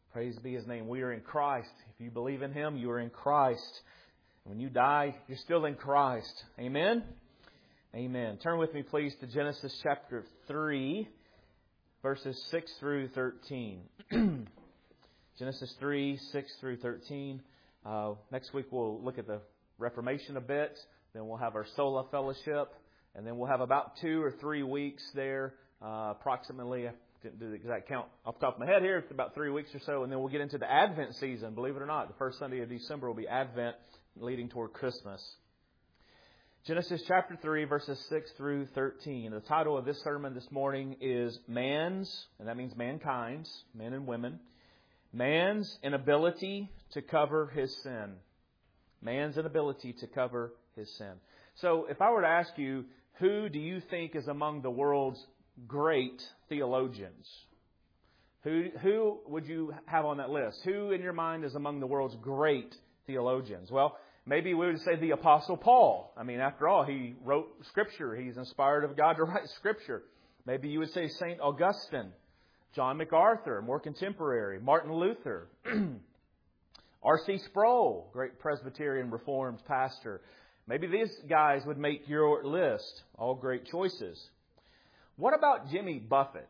Praise be His name. We are in Christ. If you believe in Him, you are in Christ. When you die, you're still in Christ. Amen? Amen. Turn with me, please, to Genesis chapter 3, verses 6 through 13. Genesis 3, 6 through 13. Next week we'll look at the Reformation a bit. Then we'll have our Sola Fellowship. And then we'll have about 2 or 3 weeks there, approximately. I didn't do the exact count off the top of my head here. It's about 3 weeks or so. And then we'll get into the Advent season. Believe it or not, the first Sunday of December will be Advent, leading toward Christmas. Genesis chapter 3, verses 6 through 13. The title of this sermon this morning is Man's, and that means mankind's, men and women, Man's inability to cover his sin. Man's inability to cover his sin. So if I were to ask you, who do you think is among the world's great theologians? Who would you have on that list? Who in your mind is among the world's great theologians? Well, maybe we would say the Apostle Paul. I mean, after all, he wrote Scripture. He's inspired of God to write Scripture. Maybe you would say St. Augustine, John MacArthur, more contemporary, Martin Luther, R.C. Sproul, great Presbyterian Reformed pastor. Maybe these guys would make your list. All great choices. What about Jimmy Buffett?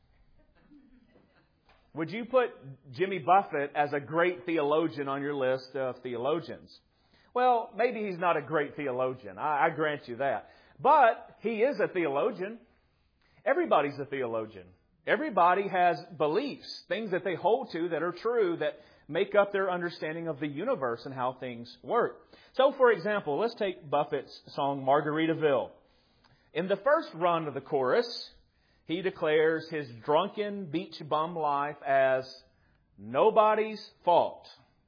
Would you put Jimmy Buffett as a great theologian on your list of theologians? Well, maybe he's not a great theologian. I grant you that. But he is a theologian. Everybody's a theologian. Everybody has beliefs, things that they hold to that are true, that make up their understanding of the universe and how things work. So, for example, let's take Buffett's song, Margaritaville. In the first run of the chorus, he declares his drunken beach bum life as nobody's fault.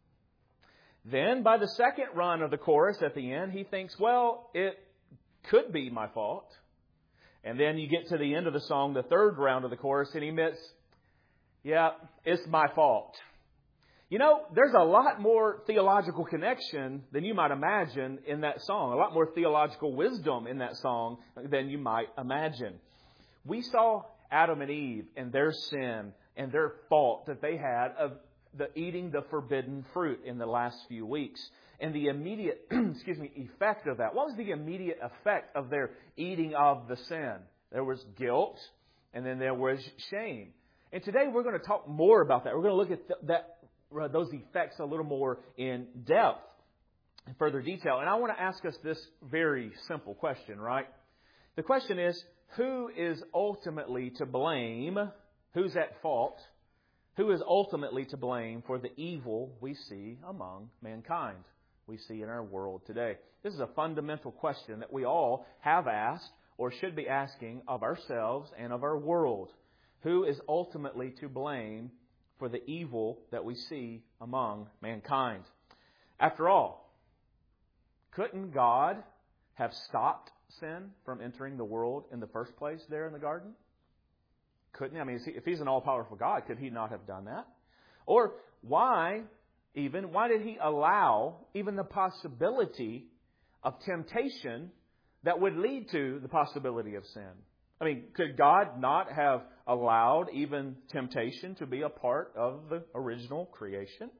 Then, by the second run of the chorus at the end, he thinks, well, it could be my fault. And then you get to the end of the song, the third round of the chorus, and he admits, yeah, it's my fault. You know, there's a lot more theological connection than you might imagine in that song. A lot more theological wisdom in that song than you might imagine. We saw Adam and Eve and their sin and their fault that they had of eating the forbidden fruit in the last few weeks. And the immediate, effect of that. What was the immediate effect of their eating of the sin? There was guilt, and then there was shame. And today we're going to talk more about that. We're going to look at those effects a little more in depth, in further detail. And I want to ask us this very simple question, right? The question is, who is ultimately to blame? Who's at fault? Who is ultimately to blame for the evil we see among mankind? We see in our world today. This is a fundamental question that we all have asked or should be asking of ourselves and of our world. Who is ultimately to blame for the evil that we see among mankind? After all, couldn't God have stopped sin from entering the world in the first place there in the garden? Couldn't he? I mean, if He's an all-powerful God, could He not have done that? Or why did He allow even the possibility of temptation that would lead to the possibility of sin? I mean, could God not have allowed even temptation to be a part of the original creation?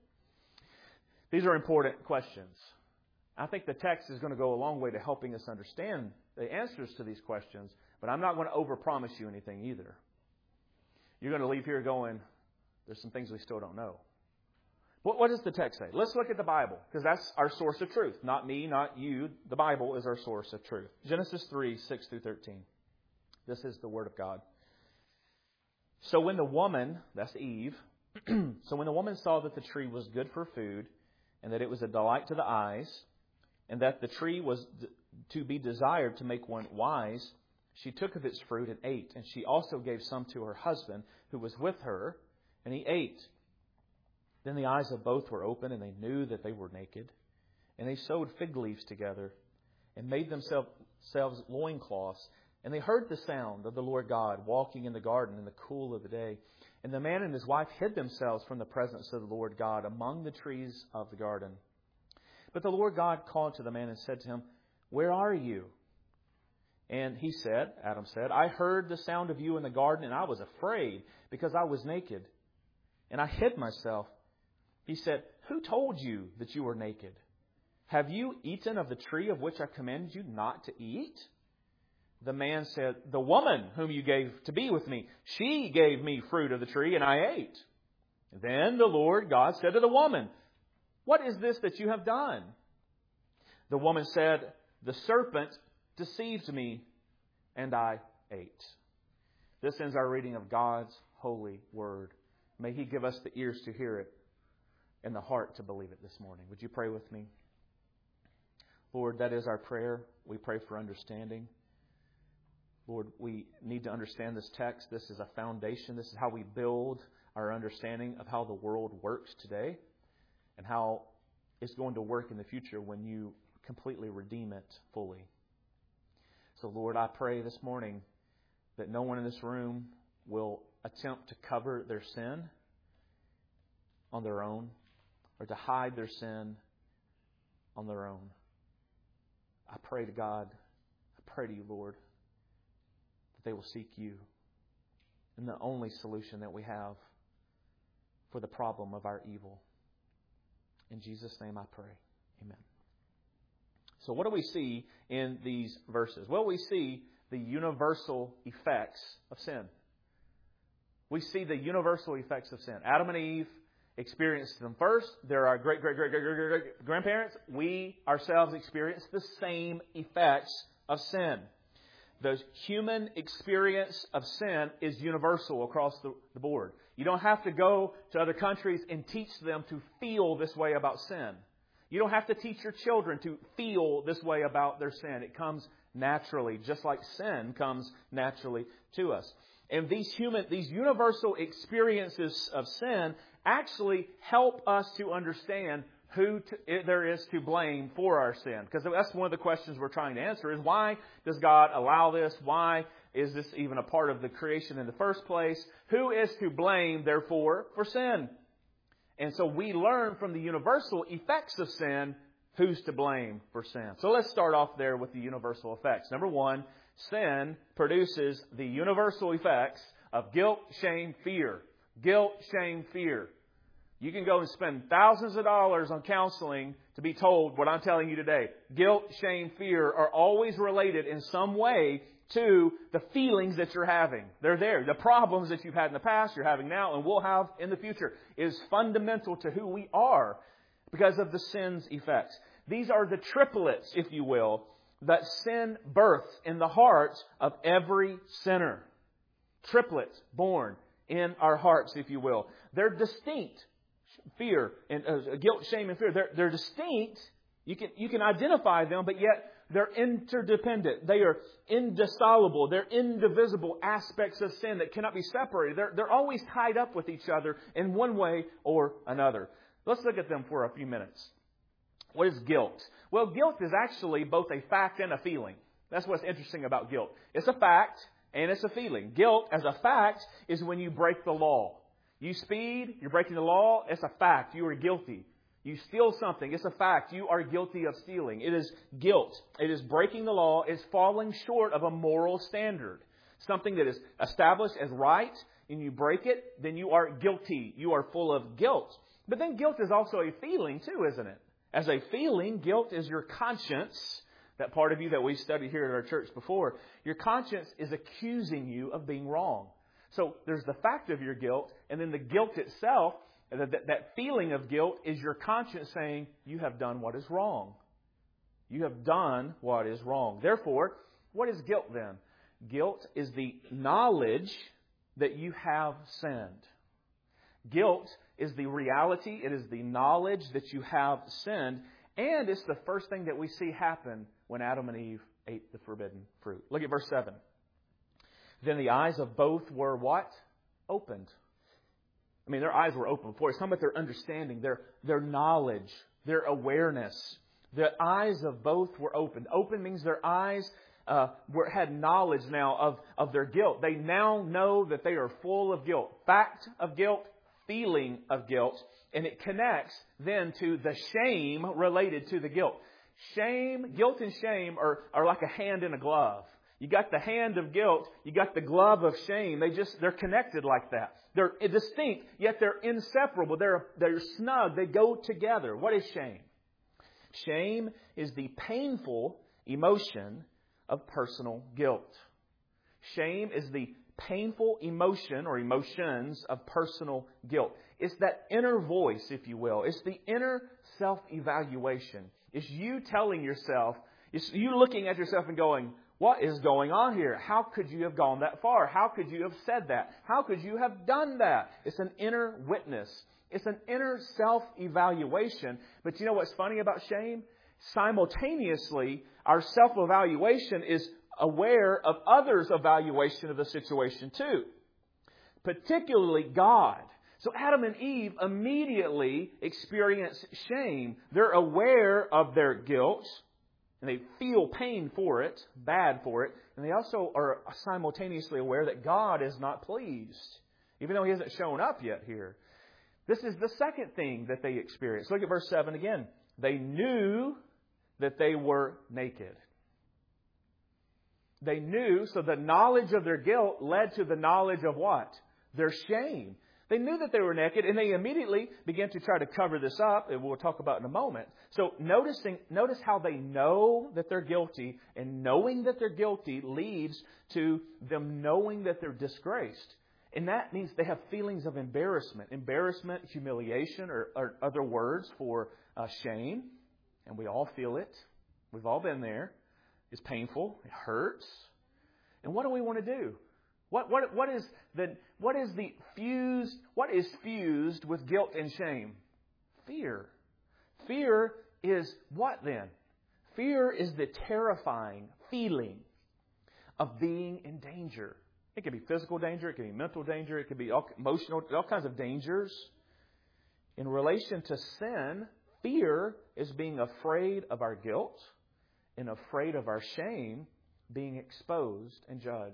These are important questions. I think the text is going to go a long way to helping us understand the answers to these questions, but I'm not going to overpromise you anything either. You're going to leave here going, there's some things we still don't know. What does the text say? Let's look at the Bible, because that's our source of truth. Not me, not you. The Bible is our source of truth. Genesis 3, 6 through 13. This is the Word of God. So when the woman, that's Eve, so when the woman saw that the tree was good for food, and that it was a delight to the eyes, and that the tree was to be desired to make one wise, she took of its fruit and ate. And she also gave some to her husband, who was with her, and he ate. Then the eyes of both were open, and they knew that they were naked. And they sewed fig leaves together, and made themselves loincloths. And they heard the sound of the Lord God walking in the garden in the cool of the day. And the man and his wife hid themselves from the presence of the Lord God among the trees of the garden. But the Lord God called to the man and said to him, "Where are you?" And he said, Adam said, "I heard the sound of you in the garden, and I was afraid because I was naked, and I hid myself. He said, who told you that you were naked? Have you eaten of the tree of which I commanded you not to eat? The man said, the woman whom you gave to be with me, she gave me fruit of the tree, and I ate. Then the Lord God said to the woman, what is this that you have done? The woman said, the serpent deceived me, and I ate. This ends our reading of God's holy word. May He give us the ears to hear it and the heart to believe it this morning. Would you pray with me? Lord, that is our prayer. We pray for understanding. Lord, we need to understand this text. This is a foundation. This is how we build our understanding of how the world works today and how it's going to work in the future when you completely redeem it fully. So, Lord, I pray this morning that no one in this room will attempt to cover their sin on their own or to hide their sin on their own. I pray to God, I pray to you, Lord, that they will seek you and the only solution that we have for the problem of our evil. In Jesus' name I pray. Amen. So what do we see in these verses? Well, we see the universal effects of sin. We see the universal effects of sin. Adam and Eve experienced them first. They're our great-great-great-great-great-grandparents. We ourselves experience the same effects of sin. The human experience of sin is universal across the board. You don't have to go to other countries and teach them to feel this way about sin. You don't have to teach your children to feel this way about their sin. It comes naturally, just like sin comes naturally to us. And these universal experiences of sin actually help us to understand who there is to blame for our sin. Because that's one of the questions we're trying to answer is why does God allow this? Why is this even a part of the creation in the first place? Who is to blame, therefore, for sin? And so we learn from the universal effects of sin who's to blame for sin. So let's start off there with the universal effects. Number one, sin produces the universal effects of guilt, shame, fear. Guilt, shame, fear. You can go and spend thousands of dollars on counseling to be told what I'm telling you today. Guilt, shame, fear are always related in some way to the feelings that you're having. They're there. The problems that you've had in the past, you're having now, and will have in the future is fundamental to who we are because of the sin's effects. These are the triplets, if you will, that sin births in the hearts of every sinner. Triplets born in our hearts, if you will. They're distinct. Fear and guilt, shame, and fear. They're distinct. You can identify them, but yet they're interdependent. They are indissoluble. They're indivisible aspects of sin that cannot be separated. They're always tied up with each other in one way or another. Let's look at them for a few minutes. What is guilt? Well, guilt is actually both a fact and a feeling. That's what's interesting about guilt. It's a fact and it's a feeling. Guilt as a fact is when you break the law. You speed, you're breaking the law, it's a fact. You are guilty. You steal something, it's a fact. You are guilty of stealing. It is guilt. It is breaking the law. It's falling short of a moral standard. Something that is established as right, and you break it, then you are guilty. You are full of guilt. But then guilt is also a feeling too, isn't it? As a feeling, guilt is your conscience. That part of you that we studied here at our church before. Your conscience is accusing you of being wrong. So there's the fact of your guilt, and then the guilt itself, that feeling of guilt is your conscience saying, you have done what is wrong. You have done what is wrong. Therefore, what is guilt then? Guilt is the knowledge that you have sinned. Guilt is the reality. It is the knowledge that you have sinned. And it's the first thing that we see happen when Adam and Eve ate the forbidden fruit. Look at verse 7. Then the eyes of both were what? Opened. I mean, their eyes were open before. It's talking about their understanding, their knowledge, their awareness. The eyes of both were opened. Open means their eyes had knowledge now of their guilt. They now know that they are full of guilt. Fact of guilt, feeling of guilt. And it connects then to the shame related to the guilt. Shame, guilt and shame are like a hand in a glove. You got the hand of guilt. You got the glove of shame. They're connected like that. They're distinct, yet they're inseparable. They're snug. They go together. What is shame? Shame is the painful emotion of personal guilt. Shame is the painful emotion or emotions of personal guilt. It's that inner voice, if you will. It's the inner self-evaluation. It's you telling yourself, it's you looking at yourself and going, what is going on here? How could you have gone that far? How could you have said that? How could you have done that? It's an inner witness. It's an inner self-evaluation. But you know what's funny about shame? Simultaneously, our self-evaluation is aware of others' evaluation of the situation too. Particularly God. So Adam and Eve immediately experience shame. They're aware of their guilt. And they feel pain for it, bad for it. And they also are simultaneously aware that God is not pleased. Even though He hasn't shown up yet here. This is the second thing that they experienced. Look at verse 7 again. They knew that they were naked. They knew, so the knowledge of their guilt led to the knowledge of what? Their shame. They knew that they were naked, and they immediately began to try to cover this up, and we'll talk about in a moment. So notice how they know that they're guilty, and knowing that they're guilty leads to them knowing that they're disgraced. And that means they have feelings of embarrassment. Embarrassment, humiliation, or other words for shame. And we all feel it. We've all been there. It's painful. It hurts. And what do we want to do? What is fused with guilt and shame? Fear. Fear is what then? Fear is the terrifying feeling of being in danger. It can be physical danger, it can be mental danger, it can be emotional, all kinds of dangers. In relation to sin, fear is being afraid of our guilt and afraid of our shame being exposed and judged.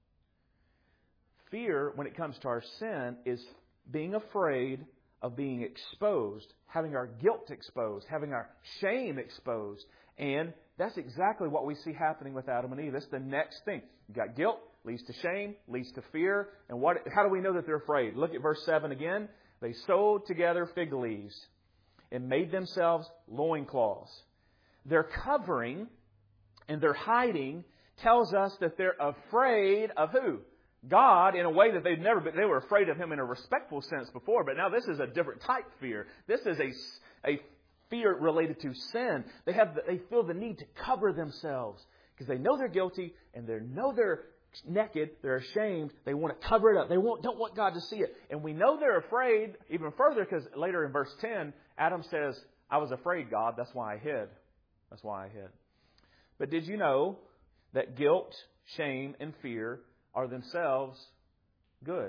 Fear, when it comes to our sin, is being afraid of being exposed, having our guilt exposed, having our shame exposed. And that's exactly what we see happening with Adam and Eve. That's the next thing. You got guilt, leads to shame, leads to fear. And how do we know that they're afraid? Look at verse 7 again. They sewed together fig leaves and made themselves loincloths. Their covering and their hiding tells us that they're afraid of who? God, in a way that they've never been. They were afraid of Him in a respectful sense before, but now this is a different type fear. This is a fear related to sin. They feel the need to cover themselves because they know they're guilty and they know they're naked. They're ashamed. They want to cover it up. They don't want God to see it. And we know they're afraid even further because later in verse 10, Adam says, "I was afraid, God. That's why I hid." That's why I hid. But did you know that guilt, shame, and fear are themselves good?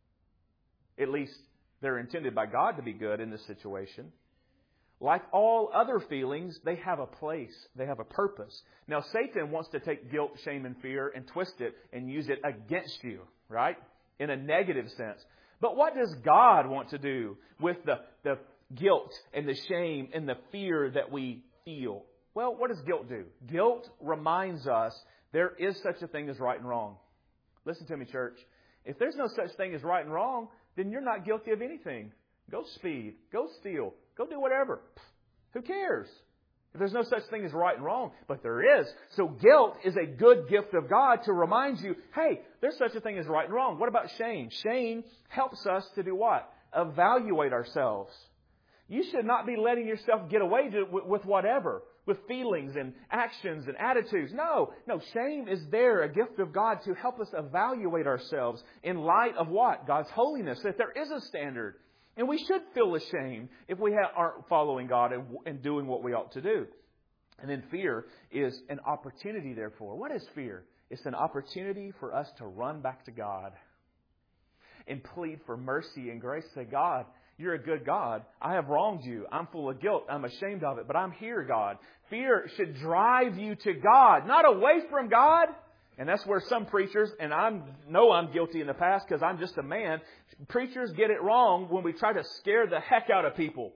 At least they're intended by God to be good in this situation. Like all other feelings, they have a place. They have a purpose. Now, Satan wants to take guilt, shame, and fear and twist it and use it against you, right? In a negative sense. But what does God want to do with the guilt and the shame and the fear that we feel? Well, what does guilt do? Guilt reminds us there is such a thing as right and wrong. Listen to me, church. If there's no such thing as right and wrong, then you're not guilty of anything. Go speed. Go steal. Go do whatever. Who cares? If there's no such thing as right and wrong. But there is. So guilt is a good gift of God to remind you, hey, there's such a thing as right and wrong. What about shame? Shame helps us to do what? Evaluate ourselves. You should not be letting yourself get away with whatever. With feelings and actions and attitudes. No, shame is there, a gift of God to help us evaluate ourselves in light of what? God's holiness, that there is a standard. And we should feel ashamed if we aren't following God and doing what we ought to do. And then fear is an opportunity, therefore. What is fear? It's an opportunity for us to run back to God and plead for mercy and grace. Say, God, You're a good God. I have wronged you. I'm full of guilt. I'm ashamed of it. But I'm here, God. Fear should drive you to God, not away from God. And that's where some preachers, and I know I'm guilty in the past because I'm just a man, preachers get it wrong when we try to scare the heck out of people.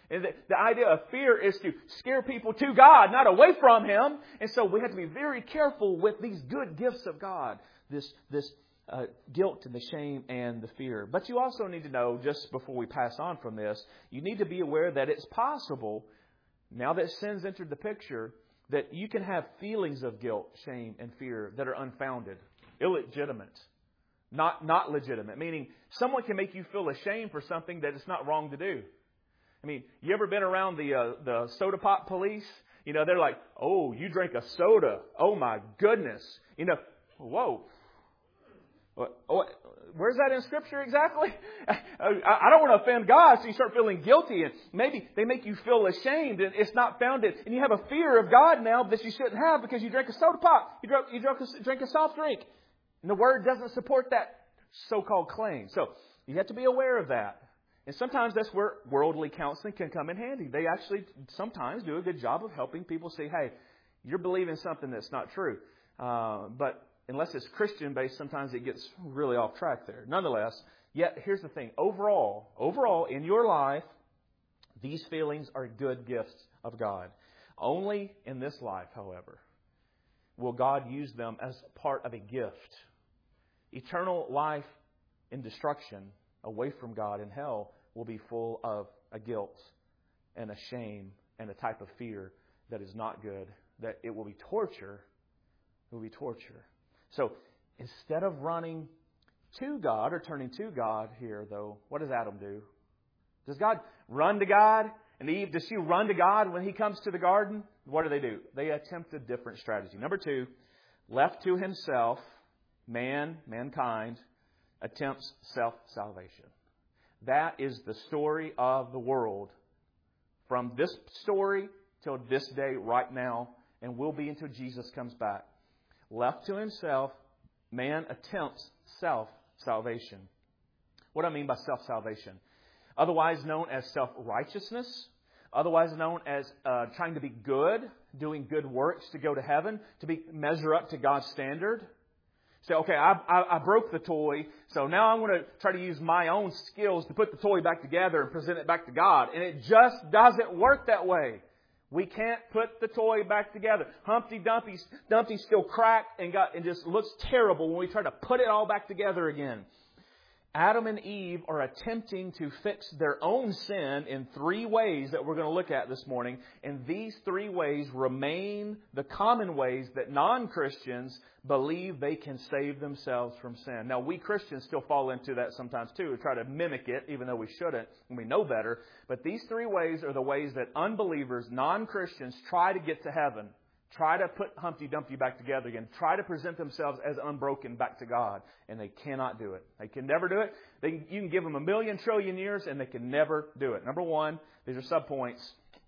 And the idea of fear is to scare people to God, not away from Him. And so we have to be very careful with these good gifts of God. This guilt and the shame and the fear. But you also need to know, just before we pass on from this, you need to be aware that it's possible, now that sin's entered the picture, that you can have feelings of guilt, shame, and fear that are unfounded, illegitimate, not legitimate. Meaning, someone can make you feel ashamed for something that it's not wrong to do. I mean, you ever been around the soda pop police? You know, they're like, "Oh, you drank a soda. Oh my goodness." You know, whoa. Where's that in Scripture exactly? I don't want to offend God, so you start feeling guilty, and maybe they make you feel ashamed, and it's not founded, and you have a fear of God now that you shouldn't have because you drank a soda pop, you drank a soft drink, and the Word doesn't support that so-called claim. So you have to be aware of that, and sometimes that's where worldly counseling can come in handy. They actually sometimes do a good job of helping people see, hey, you're believing something that's not true, but unless it's Christian-based, sometimes it gets really off track there. Nonetheless, yet here's the thing. Overall, in your life, these feelings are good gifts of God. Only in this life, however, will God use them as part of a gift. Eternal life in destruction, away from God in hell, will be full of a guilt and a shame and a type of fear that is not good. That it will be torture. It will be torture. So, instead of running to God or turning to God here, though, what does Adam do? Does God run to God? And Eve, does she run to God when He comes to the garden? What do? They attempt a different strategy. Number 2, left to himself, mankind, attempts self-salvation. That is the story of the world. From this story till this day right now, and will be until Jesus comes back. Left to himself, man attempts self-salvation. What do I mean by self-salvation? Otherwise known as self-righteousness. Otherwise known as trying to be good, doing good works to go to heaven, to measure up to God's standard. Say, okay, I broke the toy, so now I'm going to try to use my own skills to put the toy back together and present it back to God. And it just doesn't work that way. We can't put the toy back together. Humpty Dumpty's still cracked and just looks terrible when we try to put it all back together again. Adam and Eve are attempting to fix their own sin in 3 ways that we're going to look at this morning. And these 3 ways remain the common ways that non-Christians believe they can save themselves from sin. Now, we Christians still fall into that sometimes too. We try to mimic it, even though we shouldn't, and we know better. But these 3 ways are the ways that unbelievers, non-Christians, try to get to heaven. Try to put Humpty Dumpty back together again. Try to present themselves as unbroken back to God. And they cannot do it. They can never do it. You can give them 1,000,000 trillion years and they can never do it. Number 1, these are subpoints.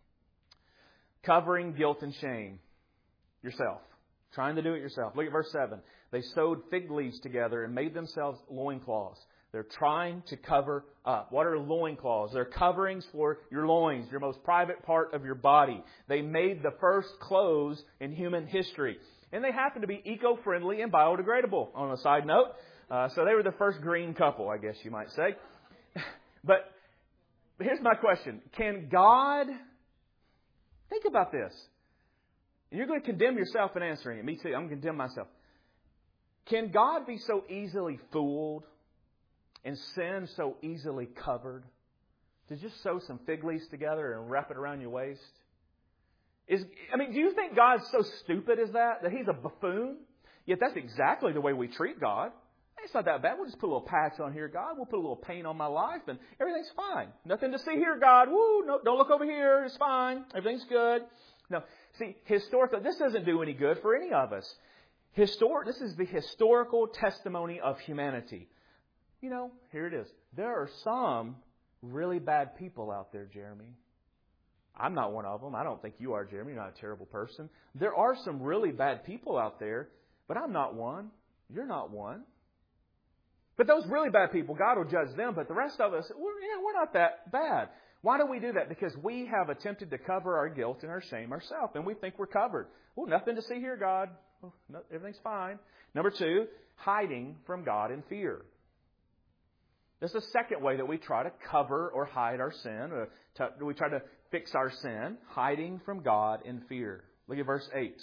Covering guilt and shame. Yourself. Trying to do it yourself. Look at verse 7. They sewed fig leaves together and made themselves loincloths. They're trying to cover up. What are loincloths? They're coverings for your loins, your most private part of your body. They made the first clothes in human history. And they happen to be eco-friendly and biodegradable, on a side note. So they were the first green couple, I guess you might say. But here's my question. Can God... Think about this. And you're going to condemn yourself in answering it. Me too. I'm going to condemn myself. Can God be so easily fooled and sin so easily covered to just sew some fig leaves together and wrap it around your waist? Do you think God's so stupid as that He's a buffoon? Yet that's exactly the way we treat God. It's not that bad. We'll just put a little patch on here, God. We'll put a little paint on my life and everything's fine. Nothing to see here, God. Woo, no, don't look over here. It's fine. Everything's good. No, see, historically, this doesn't do any good for any of us. This is the historical testimony of humanity. Here it is. There are some really bad people out there, Jeremy. I'm not one of them. I don't think you are, Jeremy. You're not a terrible person. There are some really bad people out there, but I'm not one. You're not one. But those really bad people, God will judge them. But the rest of us, we're not that bad. Why do we do that? Because we have attempted to cover our guilt and our shame ourselves, and we think we're covered. Oh, nothing to see here, God. Oh, no, everything's fine. Number 2, hiding from God in fear. This is the second way that we try to cover or hide our sin. We try to fix our sin, hiding from God in fear. Look at verse 8.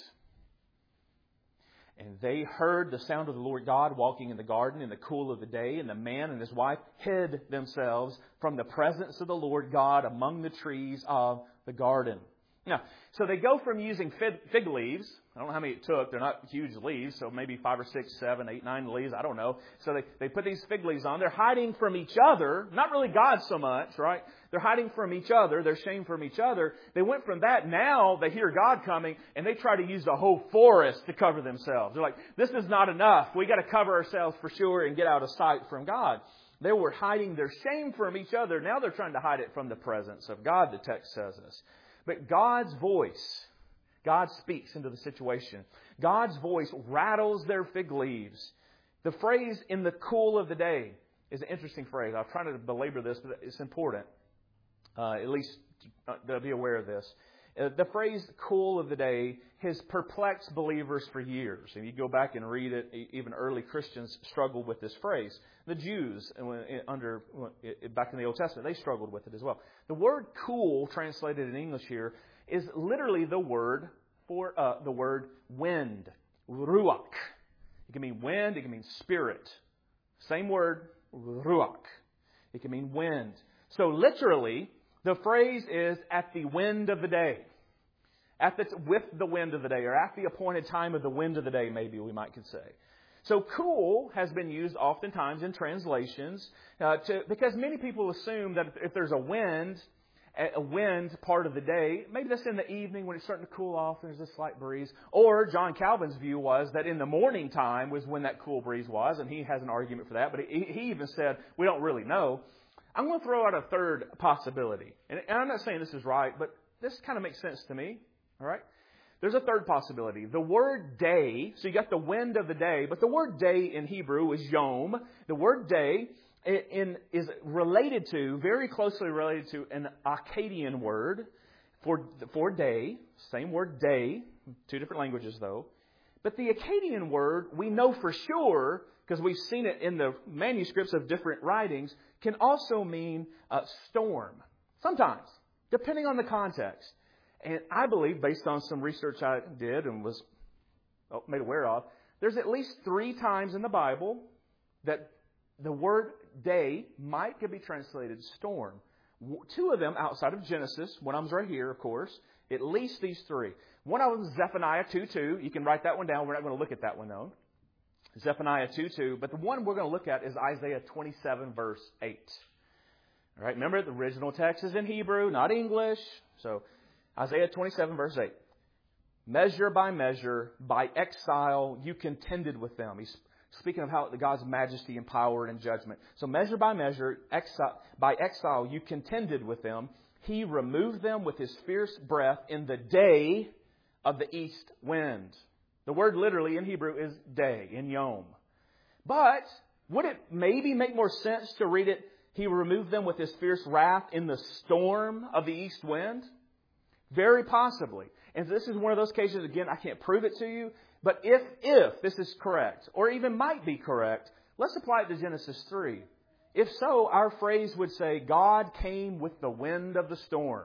And they heard the sound of the Lord God walking in the garden in the cool of the day, and the man and his wife hid themselves from the presence of the Lord God among the trees of the garden. Now, so they go from using fig leaves. I don't know how many it took. They're not huge leaves, so maybe 5 or 6, 7, 8, 9 leaves. I don't know. So they put these fig leaves on. They're hiding from each other. Not really God so much, right? They're hiding from each other. They're ashamed from each other. They went from that. Now they hear God coming, and they try to use the whole forest to cover themselves. They're like, this is not enough. We got to cover ourselves for sure and get out of sight from God. They were hiding their shame from each other. Now they're trying to hide it from the presence of God, the text says this. But God's voice, God speaks into the situation. God's voice rattles their fig leaves. The phrase, in the cool of the day, is an interesting phrase. I'm trying to belabor this, but it's important. At least to be aware of this. The phrase, cool of the day, has perplexed believers for years. And you go back and read it, even early Christians struggled with this phrase. The Jews, back in the Old Testament, they struggled with it as well. The word cool, translated in English here, is literally the word for the word wind, ruach. It can mean wind, it can mean spirit. Same word, ruach. It can mean wind. So literally, the phrase is at the wind of the day. With the wind of the day, or at the appointed time of the wind of the day, maybe we might could say. So cool has been used oftentimes in translations because many people assume that if there's a wind part of the day, maybe that's in the evening when it's starting to cool off, there's a slight breeze. Or John Calvin's view was that in the morning time was when that cool breeze was, and he has an argument for that, but he even said, we don't really know. I'm going to throw out a third possibility. And I'm not saying this is right, but this kind of makes sense to me. All right? There's a third possibility. The word day, so you got the wind of the day, but the word day in Hebrew is yom. The word day is related to, very closely related to, an Akkadian word for day. Same word day, 2 different languages though. But the Akkadian word, we know for sure, because we've seen it in the manuscripts of different writings, can also mean storm. Sometimes, depending on the context. And I believe, based on some research I did and was made aware of, there's at least 3 times in the Bible that the word day could be translated storm. 2 of them outside of Genesis. One of them's right here, of course. At least these 3. One of them is Zephaniah 2:2. You can write that one down. We're not going to look at that one, though. Zephaniah 2:2. But the one we're going to look at is Isaiah 27, verse 8. All right, remember, the original text is in Hebrew, not English. So Isaiah 27, verse 8. Measure, by exile, you contended with them. He's speaking of how God's majesty and power and judgment. So measure by measure, by exile, you contended with them. He removed them with His fierce breath in the day of the east wind. The word literally in Hebrew is day, in yom. But would it maybe make more sense to read it, He removed them with His fierce wrath in the storm of the east wind? Very possibly. And this is one of those cases, again, I can't prove it to you, but if this is correct, or even might be correct, let's apply it to Genesis 3. If so, our phrase would say, God came with the wind of the storm.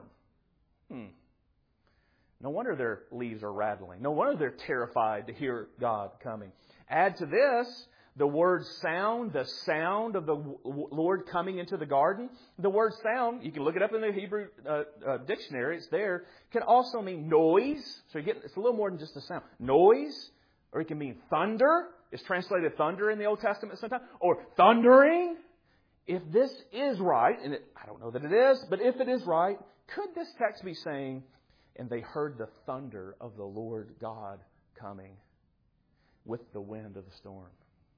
No wonder their leaves are rattling. No wonder they're terrified to hear God coming. Add to this the word sound, the sound of the Lord coming into the garden. The word sound, you can look it up in the Hebrew dictionary, it's there, can also mean noise. So it's a little more than just a sound. Noise, or it can mean thunder. It's translated thunder in the Old Testament sometimes. Or thundering. If this is right, and I don't know that it is, but if it is right, could this text be saying, and they heard the thunder of the Lord God coming with the wind of the storm?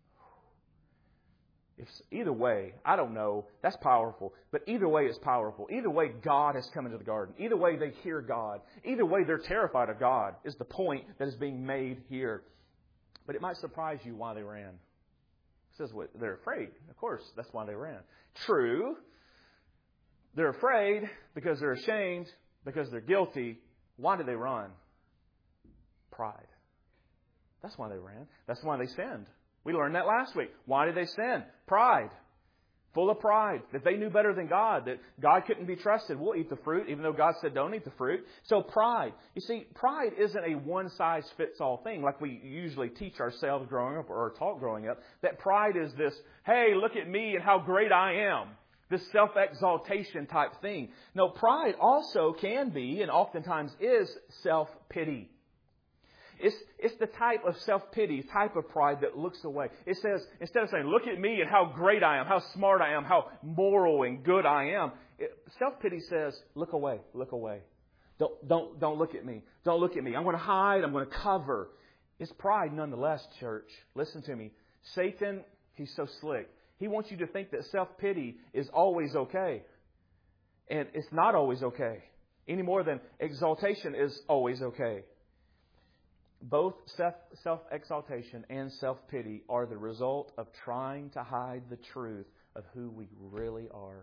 Either way, I don't know. That's powerful. But either way, it's powerful. Either way, God has come into the garden. Either way, they hear God. Either way, they're terrified of God is the point that is being made here. But it might surprise you why they ran. It says they're afraid. Of course, that's why they ran. True. They're afraid because they're ashamed, because they're guilty. Why did they run? Pride. That's why they ran. That's why they sinned. We learned that last week. Why did they sin? Pride. full of pride, that they knew better than God, that God couldn't be trusted. We'll eat the fruit, even though God said don't eat the fruit. So pride. You see, pride isn't a one-size-fits-all thing like we usually teach ourselves growing up or are taught growing up. That pride is this, hey, look at me and how great I am. This self-exaltation type thing. No, pride also can be, and oftentimes is, self-pity. It's the type of self-pity, type of pride that looks away. It says, instead of saying, look at me and how great I am, how smart I am, how moral and good I am, self-pity says, look away, look away. Don't look at me. Don't look at me. I'm going to hide. I'm going to cover. It's pride nonetheless, church. Listen to me. Satan, he's so slick. He wants you to think that self-pity is always okay. And it's not always okay. Any more than exaltation is always okay. Both self-exaltation and self-pity are the result of trying to hide the truth of who we really are.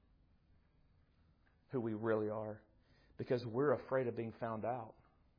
Who we really are. Because we're afraid of being found out.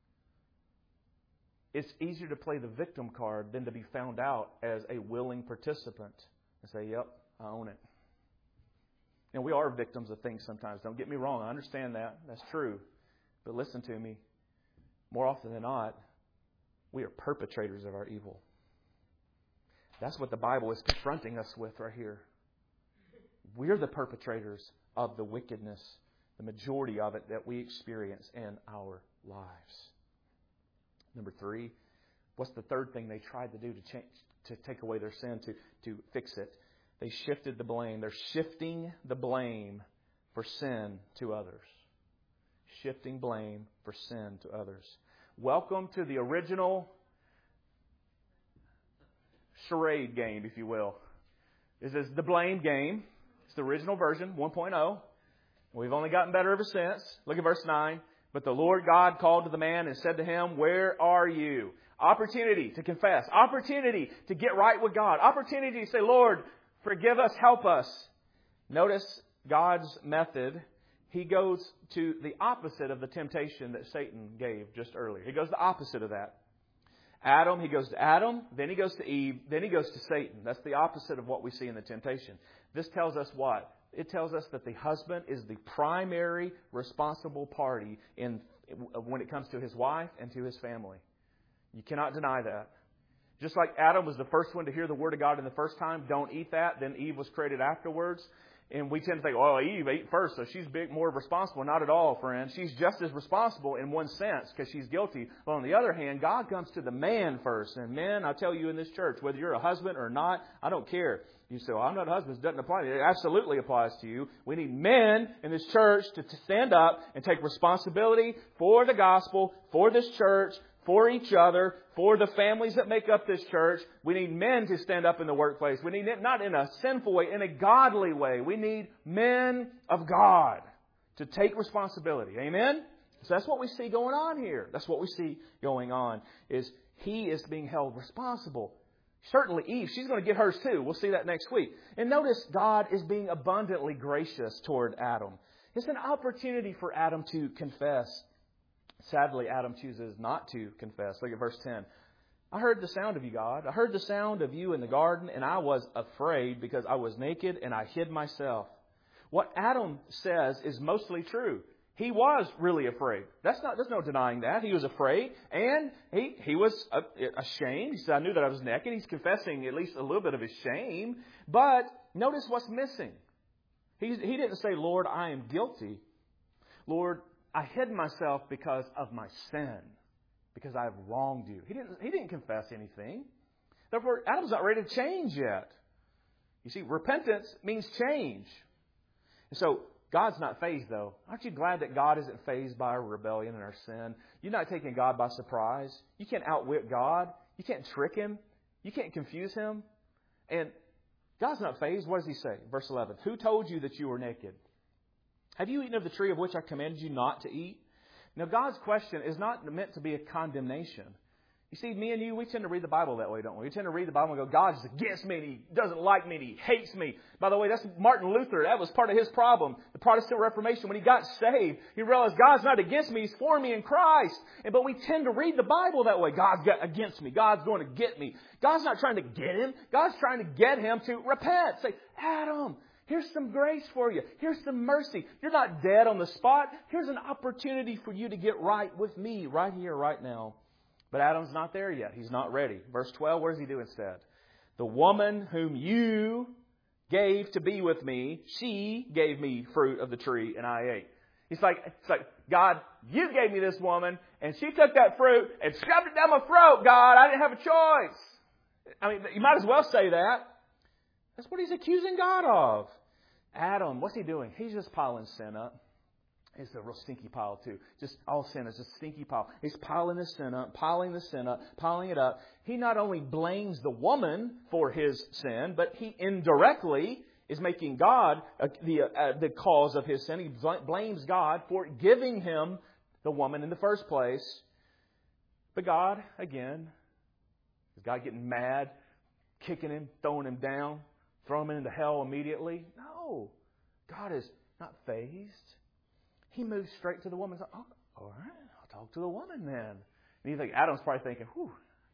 It's easier to play the victim card than to be found out as a willing participant. And say, yep, I own it. And we are victims of things sometimes. Don't get me wrong. I understand that. That's true. But listen to me. More often than not, we are perpetrators of our evil. That's what the Bible is confronting us with right here. We're the perpetrators of the wickedness, the majority of it that we experience in our lives. Number 3, what's the third thing they tried to do to change, to take away their sin, to fix it? They shifted the blame. They're shifting the blame for sin to others. Shifting blame for sin to others. Welcome to the original charade game, if you will. This is the blame game. It's the original version, 1.0. We've only gotten better ever since. Look at verse 9. But the Lord God called to the man and said to him, where are you? Opportunity to confess. Opportunity to get right with God. Opportunity to say, Lord, forgive us, help us. Notice God's method. He goes to the opposite of the temptation that Satan gave just earlier. He goes the opposite of that. Adam, he goes to Adam, then he goes to Eve, then he goes to Satan. That's the opposite of what we see in the temptation. This tells us what? It tells us that the husband is the primary responsible party when it comes to his wife and to his family. You cannot deny that. Just like Adam was the first one to hear the Word of God in the first time, don't eat that. Then Eve was created afterwards. And we tend to think, oh, Eve ate first, so she's more responsible. Not at all, friend. She's just as responsible in one sense because she's guilty. But on the other hand, God comes to the man first. And men, I tell you in this church, whether you're a husband or not, I don't care. You say, well, I'm not a husband. It doesn't apply to you. It absolutely applies to you. We need men in this church to stand up and take responsibility for the gospel, for this church, for each other, for the families that make up this church. We need men to stand up in the workplace. We need it not in a sinful way, in a godly way. We need men of God to take responsibility. Amen? So that's what we see going on here. That's what we see going on, is he is being held responsible. Certainly Eve, she's going to get hers too. We'll see that next week. And notice God is being abundantly gracious toward Adam. It's an opportunity for Adam to confess. Sadly, Adam chooses not to confess. Look at verse 10. I heard the sound of you, God. I heard the sound of you in the garden, and I was afraid because I was naked and I hid myself. What Adam says is mostly true. He was really afraid. There's no denying that. He was afraid, and he was ashamed. He said, I knew that I was naked. He's confessing at least a little bit of his shame. But notice what's missing. He didn't say, Lord, I am guilty. Lord, I hid myself because of my sin, because I have wronged you. He didn't confess anything. Therefore, Adam's not ready to change yet. You see, repentance means change. And so, God's not fazed, though. Aren't you glad that God isn't fazed by our rebellion and our sin? You're not taking God by surprise. You can't outwit God. You can't trick Him. You can't confuse Him. And God's not fazed. What does He say? Verse 11. Who told you that you were naked? Have you eaten of the tree of which I commanded you not to eat? Now, God's question is not meant to be a condemnation. You see, me and you, we tend to read the Bible that way, don't we? We tend to read the Bible and go, God's against me, and He doesn't like me, and He hates me. By the way, that's Martin Luther. That was part of his problem. The Protestant Reformation, when he got saved, he realized God's not against me, He's for me in Christ. But we tend to read the Bible that way. God's against me. God's going to get me. God's not trying to get him. God's trying to get him to repent. Say, Adam, Here's some grace for you. Here's some mercy. You're not dead on the spot. Here's an opportunity for you to get right with me right here, right now. But Adam's not there yet. He's not ready. Verse 12, what does he do instead? The woman whom you gave to be with me, she gave me fruit of the tree and I ate. It's like, God, you gave me this woman and she took that fruit and shoved it down my throat, God. I didn't have a choice. I mean, you might as well say that. That's what he's accusing God of. Adam, what's he doing? He's just piling sin up. It's a real stinky pile too. Just all sin is a stinky pile. He's piling the sin up, piling it up. He not only blames the woman for his sin, but he indirectly is making God the cause of his sin. He blames God for giving him the woman in the first place. But God, again, is God getting mad, kicking him, throwing him down, throwing him into hell immediately? No. God is not fazed. He moves straight to the woman. Oh, all right, I'll talk to the woman then. And you think, Adam's probably thinking, whew,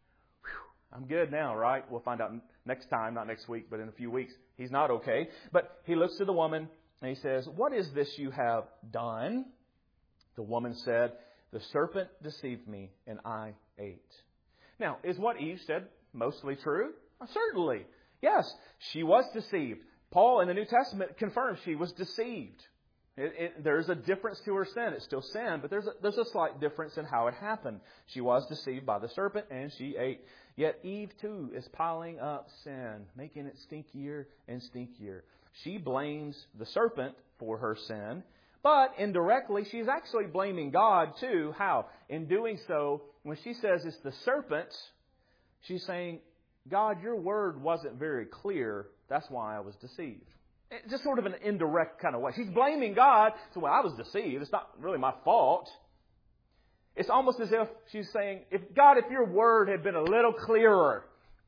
I'm good now, right? We'll find out next time, not next week, but in a few weeks. He's not okay. But he looks to the woman and he says, what is this you have done? The woman said, the serpent deceived me and I ate. Now, is what Eve said mostly true? Certainly. Yes, she was deceived. Paul in the New Testament confirms she was deceived. There's a difference to her sin. It's still sin, but there's a slight difference in how it happened. She was deceived by the serpent and she ate. Yet Eve too is piling up sin, making it stinkier and stinkier. She blames the serpent for her sin, but indirectly she's actually blaming God too. How? In doing so, when she says it's the serpent, she's saying, God, your word wasn't very clear. That's why I was deceived. It's just sort of an indirect kind of way. She's blaming God. So, well, I was deceived. It's not really my fault. It's almost as if she's saying, if your word had been a little clearer.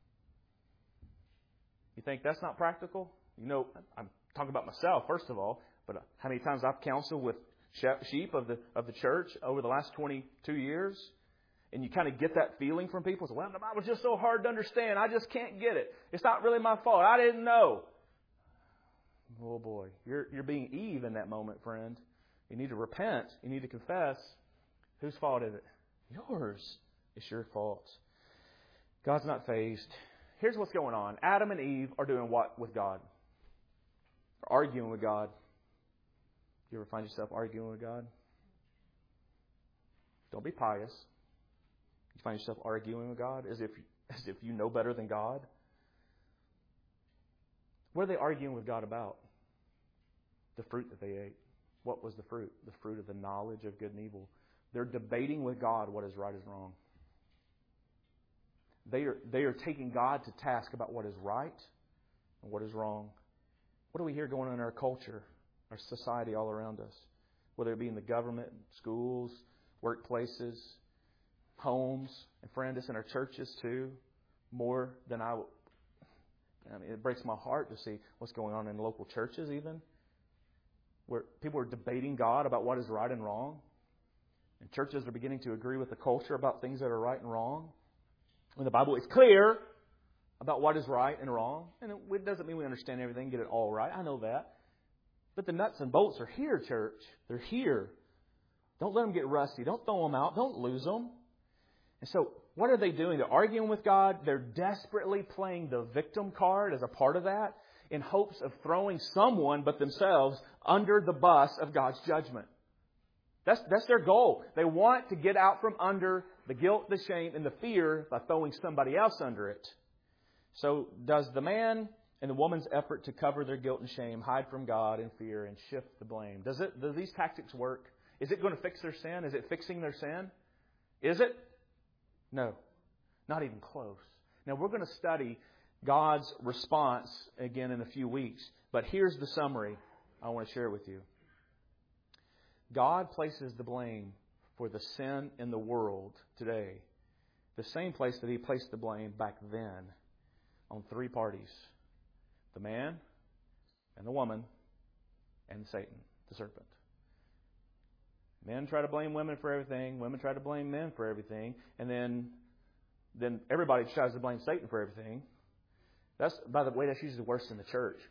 You think that's not practical? You know, I'm talking about myself, first of all, but how many times I've counseled with sheep of the church over the last 22 years. And you kind of get that feeling from people. So, well, the Bible's just so hard to understand. I just can't get it. It's not really my fault. I didn't know. Oh boy, you're being Eve in that moment, friend. You need to repent. You need to confess. Whose fault is it? Yours. It's your fault. God's not fazed. Here's what's going on. Adam and Eve are doing what with God? They're arguing with God. You ever find yourself arguing with God? Don't be pious. You find yourself arguing with God as if you know better than God. What are they arguing with God about? The fruit that they ate. What was the fruit? The fruit of the knowledge of good and evil. They're debating with God what is right and wrong. They are taking God to task about what is right and what is wrong. What do we hear going on in our culture, our society all around us? Whether it be in the government, schools, workplaces, homes, and friend, it's in our churches too, more than I mean, it breaks my heart to see what's going on in local churches even, where people are debating God about what is right and wrong. And churches are beginning to agree with the culture about things that are right and wrong. When the Bible is clear about what is right and wrong. And it doesn't mean we understand everything, get it all right. I know that. But the nuts and bolts are here, church. They're here. Don't let them get rusty. Don't throw them out. Don't lose them. And so, what are they doing? They're arguing with God. They're desperately playing the victim card as a part of that in hopes of throwing someone but themselves under the bus of God's judgment. That's their goal. They want to get out from under the guilt, the shame, and the fear by throwing somebody else under it. So does the man and the woman's effort to cover their guilt and shame hide from God in fear and shift the blame? Do these tactics work? Is it going to fix their sin? Is it fixing their sin? Is it? No, not even close. Now, we're going to study God's response again in a few weeks. But here's the summary I want to share with you. God places the blame for the sin in the world today, the same place that He placed the blame back then, on three parties: the man and the woman and Satan, the serpent. Men try to blame women for everything. Women try to blame men for everything. And then everybody tries to blame Satan for everything. By the way, that's usually worse in the church.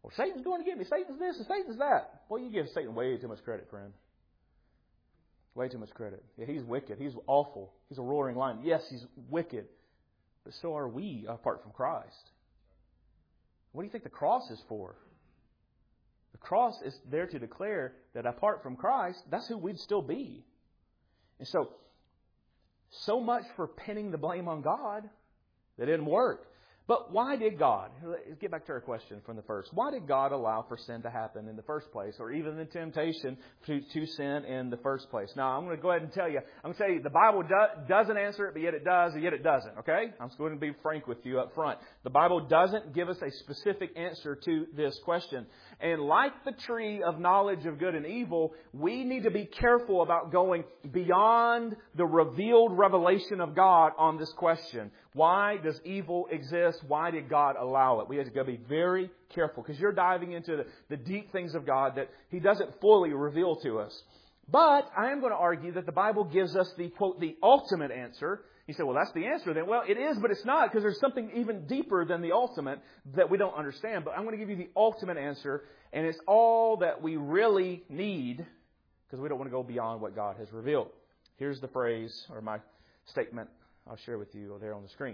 Well, Satan's going to get me. Satan's this and Satan's that. Well, you give Satan way too much credit, friend. Way too much credit. Yeah, he's wicked. He's awful. He's a roaring lion. Yes, he's wicked. But so are we apart from Christ. What do you think the cross is for? The cross is there to declare that apart from Christ, that's who we'd still be. And so much for pinning the blame on God. That didn't work. But why did God? Let's get back to our question from the first. Why did God allow for sin to happen in the first place, or even the temptation to sin in the first place? Now, I'm going to go ahead and tell you. I'm going to tell you the Bible doesn't answer it, but yet it does, and yet it doesn't. Okay? I'm just going to be frank with you up front. The Bible doesn't give us a specific answer to this question. And like the tree of knowledge of good and evil, we need to be careful about going beyond the revealed revelation of God on this question. Why does evil exist? Why did God allow it? We have to be very careful because you're diving into the deep things of God that He doesn't fully reveal to us. But I am going to argue that the Bible gives us the, quote, the ultimate answer. You say, well, that's the answer then. Well, it is, but it's not, because there's something even deeper than the ultimate that we don't understand. But I'm going to give you the ultimate answer, and it's all that we really need, because we don't want to go beyond what God has revealed. Here's the phrase, or my statement I'll share with you there on the screen.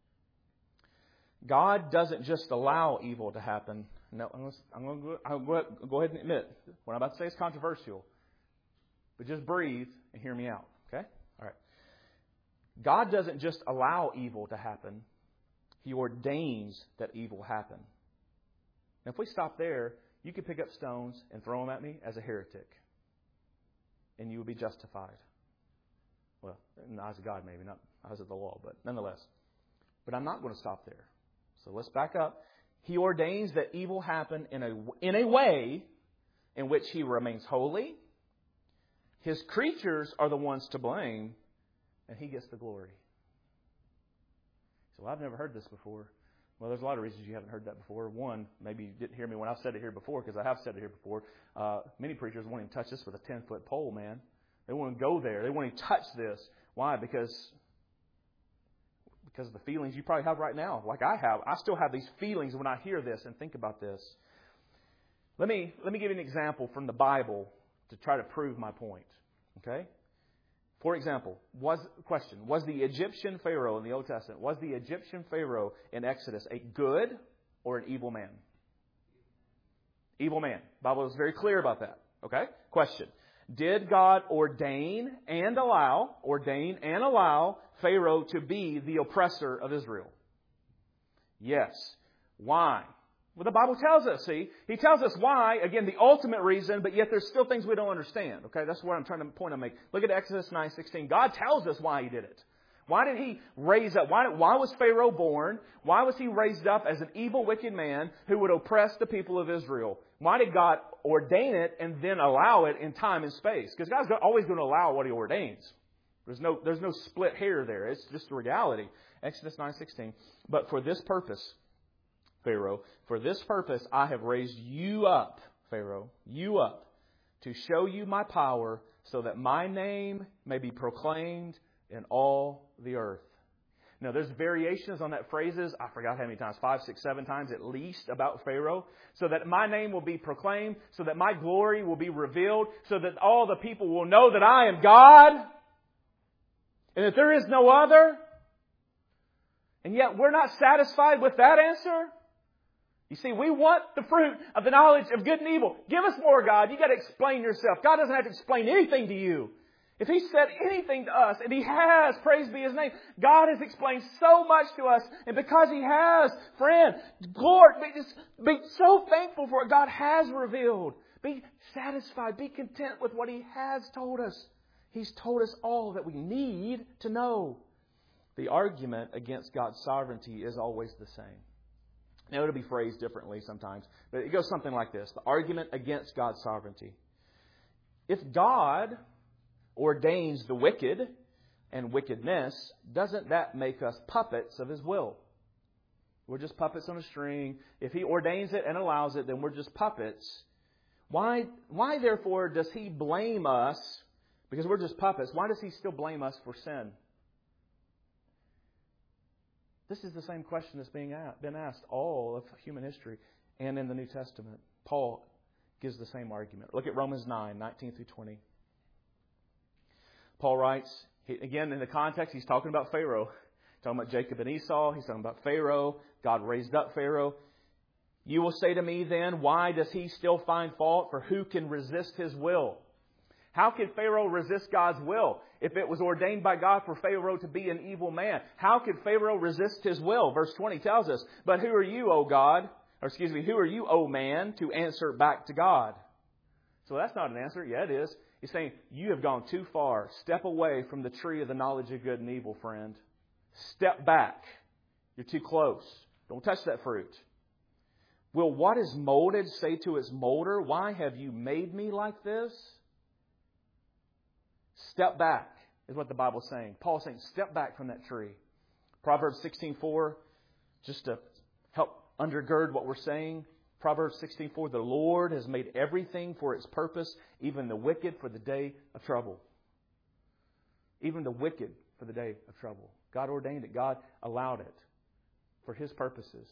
God doesn't just allow evil to happen. No, I'll go ahead and admit, what I'm about to say is controversial. But just breathe and hear me out, okay? All right. God doesn't just allow evil to happen. He ordains that evil happen. Now, if we stop there, you could pick up stones and throw them at me as a heretic. And you would be justified. Well, in the eyes of God, maybe, not in the eyes of the law, but nonetheless. But I'm not going to stop there. So let's back up. He ordains that evil happen in a way in which He remains holy. His creatures are the ones to blame, and He gets the glory. So I've never heard this before. Well, there's a lot of reasons you haven't heard that before. One, maybe you didn't hear me when I've said it here before, because I have said it here before. Many preachers won't even touch this with a 10-foot pole, man. They won't go there. They won't even touch this. Why? Because of the feelings you probably have right now, like I have. I still have these feelings when I hear this and think about this. Let me give you an example from the Bible to try to prove my point. Okay? For example, was the Egyptian Pharaoh in the Old Testament, was the Egyptian Pharaoh in Exodus a good or an evil man? Evil man. The Bible is very clear about that. Okay? Question. Did God ordain and allow Pharaoh to be the oppressor of Israel? Yes. Why? Well, the Bible tells us, see. He tells us why, again, the ultimate reason, but yet there's still things we don't understand. Okay, that's what I'm trying to point to make. Look at Exodus 9:16. God tells us why He did it. Why did He raise up? Why was Pharaoh born? Why was he raised up as an evil, wicked man who would oppress the people of Israel? Why did God ordain it and then allow it in time and space? Because God's always going to allow what He ordains. There's no split hair there. It's just the reality. Exodus 9:16. But for this purpose, Pharaoh, for this purpose I have raised you up, Pharaoh, you up, to show you my power, so that my name may be proclaimed in all the earth. Now, there's variations on that phrases. I forgot how many times, 5, 6, 7 times at least, about Pharaoh. So that my name will be proclaimed, so that my glory will be revealed, so that all the people will know that I am God, and that there is no other. And yet we're not satisfied with that answer. You see, we want the fruit of the knowledge of good and evil. Give us more, God. You got to explain yourself. God doesn't have to explain anything to you. If He said anything to us, and He has, praise be His name, God has explained so much to us. And because He has, friend, Lord, be so thankful for what God has revealed. Be satisfied. Be content with what He has told us. He's told us all that we need to know. The argument against God's sovereignty is always the same. Now, it'll be phrased differently sometimes, but it goes something like this. The argument against God's sovereignty. If God ordains the wicked and wickedness, doesn't that make us puppets of His will? We're just puppets on a string. If He ordains it and allows it, then we're just puppets. Why therefore does He blame us? Because we're just puppets. Why does He still blame us for sin? This is the same question that's been asked all of human history. and in the New Testament. Paul gives the same argument. Look at Romans 9, 19 through 20. Paul writes, again, in the context, he's talking about Pharaoh. He's talking about Jacob and Esau. He's talking about Pharaoh. God raised up Pharaoh. You will say to me then, why does he still find fault? For who can resist his will? How can Pharaoh resist God's will if it was ordained by God for Pharaoh to be an evil man? How could Pharaoh resist his will? Verse 20 tells us, but who are you, O God? Or excuse me, who are you, O man, to answer back to God? So that's not an answer. Yeah, it is. He's saying, you have gone too far. Step away from the tree of the knowledge of good and evil, friend. Step back. You're too close. Don't touch that fruit. Will what is molded say to its molder, why have you made me like this? Step back is what the Bible's saying. Paul's saying, step back from that tree. Proverbs 16:4, just to help undergird what we're saying. Proverbs 16:4, the Lord has made everything for its purpose, even the wicked for the day of trouble. Even the wicked for the day of trouble. God ordained it. God allowed it for His purposes.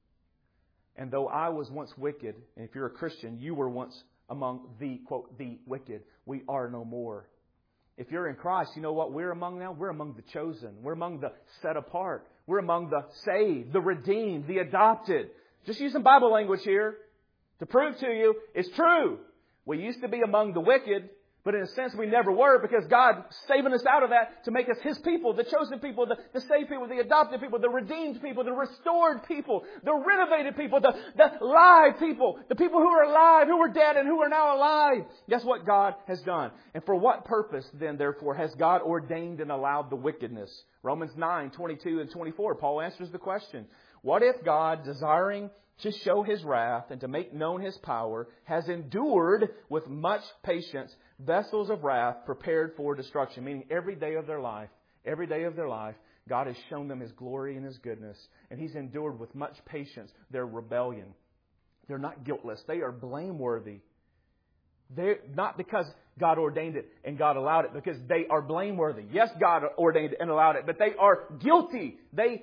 And though I was once wicked, and if you're a Christian, you were once among the, quote, the wicked, we are no more. If you're in Christ, you know what we're among now? We're among the chosen. We're among the set apart. We're among the saved, the redeemed, the adopted. Just using Bible language here to prove to you it's true. We used to be among the wicked, but in a sense we never were, because God saving us out of that to make us His people, the chosen people, the saved people, the adopted people, the redeemed people, the restored people, the renovated people, the live people, the people who are alive, who were dead and who are now alive. That's what God has done. And for what purpose then, therefore, has God ordained and allowed the wickedness? Romans 9, 22 and 24, Paul answers the question. What if God, desiring to show His wrath and to make known His power, has endured with much patience vessels of wrath prepared for destruction? Meaning every day of their life, God has shown them His glory and His goodness. And He's endured with much patience their rebellion. They're not guiltless. They are blameworthy. They're not because God ordained it and God allowed it, because they are blameworthy. Yes, God ordained it and allowed it, but they are guilty. They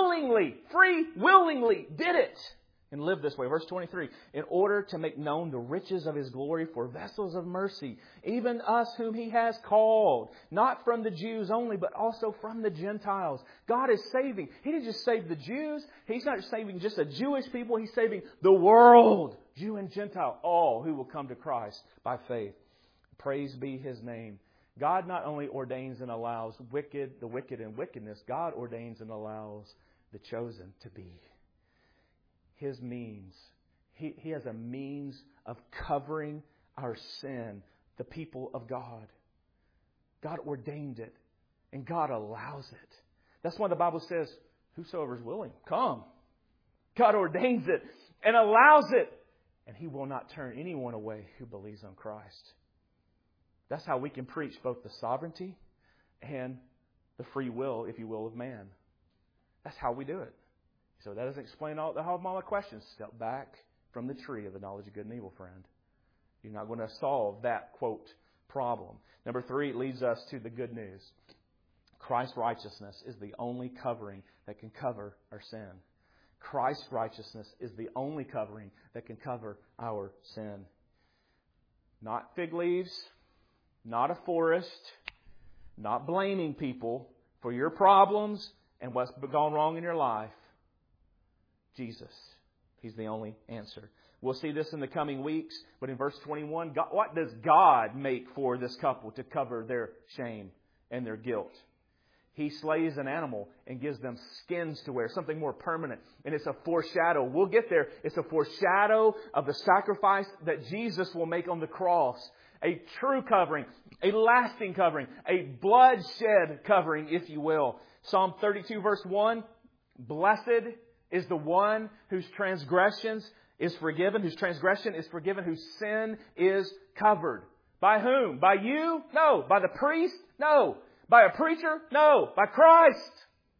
willingly did it and lived this way. Verse 23, in order to make known the riches of His glory for vessels of mercy, even us whom He has called, not from the Jews only, but also from the Gentiles. God is saving. He didn't just save the Jews. He's not saving just the Jewish people. He's saving the world, Jew and Gentile, all who will come to Christ by faith. Praise be His name. God not only ordains and allows the wicked in wickedness, God ordains and allows the chosen to be His means. He has a means of covering our sin, the people of God. God ordained it, and God allows it. That's why the Bible says, whosoever is willing, come. God ordains it and allows it, and He will not turn anyone away who believes on Christ. That's how we can preach both the sovereignty and the free will, if you will, of man. That's how we do it. So that doesn't explain all my questions. Step back from the tree of the knowledge of good and evil, friend. You're not going to solve that, quote, problem. Number 3, it leads us to the good news. Christ's righteousness is the only covering that can cover our sin. Christ's righteousness is the only covering that can cover our sin. Not fig leaves, not a forest, not blaming people for your problems and what's gone wrong in your life. Jesus. He's the only answer. We'll see this in the coming weeks, but in verse 21, God, what does God make for this couple to cover their shame and their guilt? He slays an animal and gives them skins to wear, something more permanent. And it's a foreshadow. We'll get there. It's a foreshadow of the sacrifice that Jesus will make on the cross. A true covering, a lasting covering, a bloodshed covering, if you will. Psalm 32 verse 1, blessed is the one whose transgression is forgiven, whose sin is covered. By whom? By you? No. By the priest? No. By a preacher? No. By Christ.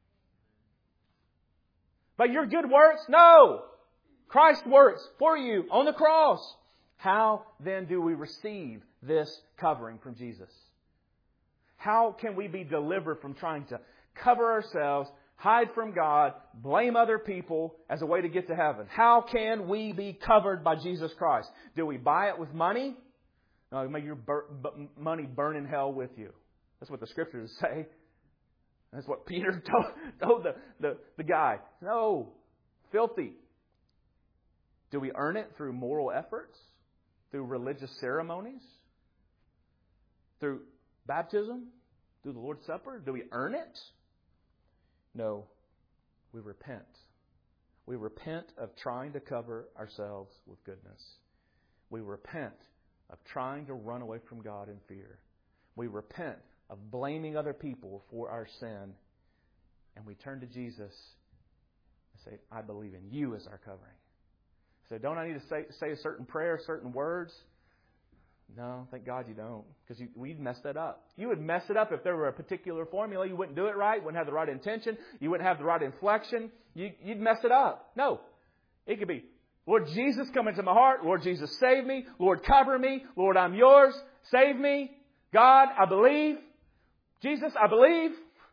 By your good works? No. Christ works for you on the cross. How then do we receive this covering from Jesus? How can we be delivered from trying to cover ourselves, hide from God, blame other people as a way to get to heaven. How can we be covered by Jesus Christ? Do we buy it with money? No, make your money burn in hell with you. That's what the Scriptures say. That's what Peter told the guy. No, filthy. Do we earn it through moral efforts? Through religious ceremonies? Through baptism? Through the Lord's Supper? Do we earn it? No, we repent. We repent of trying to cover ourselves with goodness. We repent of trying to run away from God in fear. We repent of blaming other people for our sin. And we turn to Jesus and say, I believe in you as our covering. So don't I need to say a certain prayer, certain words? No, thank God you don't. Because we'd mess that up. You would mess it up if there were a particular formula. You wouldn't do it right. Wouldn't have the right intention. You wouldn't have the right inflection. You'd mess it up. No. It could be, Lord Jesus, come into my heart. Lord Jesus, save me. Lord, cover me. Lord, I'm yours. Save me. God, I believe. Jesus, I believe.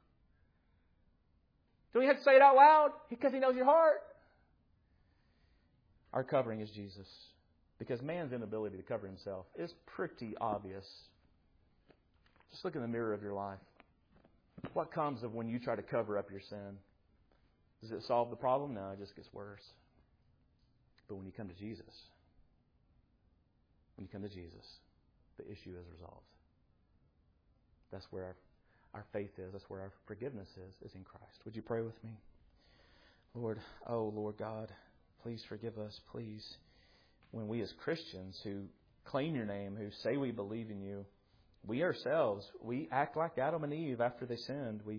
Do we have to say it out loud? Because He knows your heart. Our covering is Jesus. Because man's inability to cover himself is pretty obvious. Just look in the mirror of your life. What comes of when you try to cover up your sin? Does it solve the problem? No, it just gets worse. But when you come to Jesus, the issue is resolved. That's where our faith is. That's where our forgiveness is in Christ. Would you pray with me? Lord, oh Lord God, please forgive us, please. When we as Christians who claim your name, who say we believe in you, we ourselves, we act like Adam and Eve after they sinned. We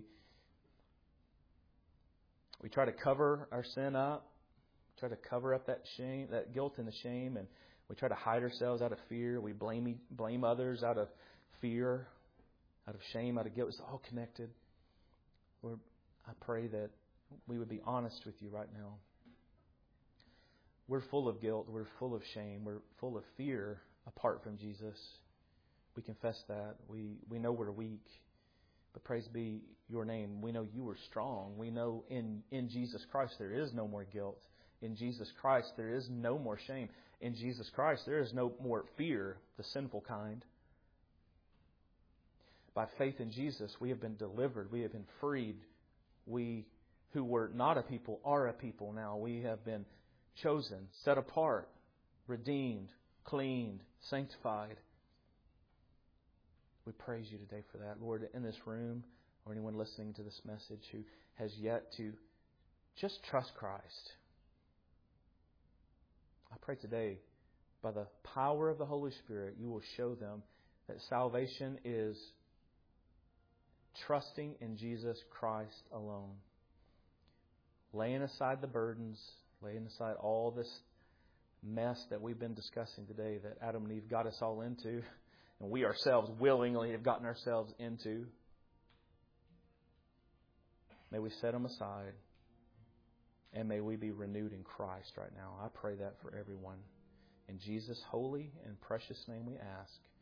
try to cover our sin up, try to cover up that shame, that guilt and the shame, and we try to hide ourselves out of fear. We blame others out of fear, out of shame, out of guilt. It's all connected. Lord, I pray that we would be honest with you right now. We're full of guilt. We're full of shame. We're full of fear apart from Jesus. We confess that. We know we're weak. But praise be your name. We know you are strong. We know in Jesus Christ there is no more guilt. In Jesus Christ there is no more shame. In Jesus Christ there is no more fear, the sinful kind. By faith in Jesus we have been delivered. We have been freed. We who were not a people are a people now. We have been chosen, set apart, redeemed, cleaned, sanctified. We praise you today for that. Lord, in this room or anyone listening to this message who has yet to just trust Christ, I pray today by the power of the Holy Spirit you will show them that salvation is trusting in Jesus Christ alone. Laying aside the burdens, laying aside all this mess that we've been discussing today that Adam and Eve got us all into, and we ourselves willingly have gotten ourselves into. May we set them aside, and may we be renewed in Christ right now. I pray that for everyone. In Jesus' holy and precious name we ask.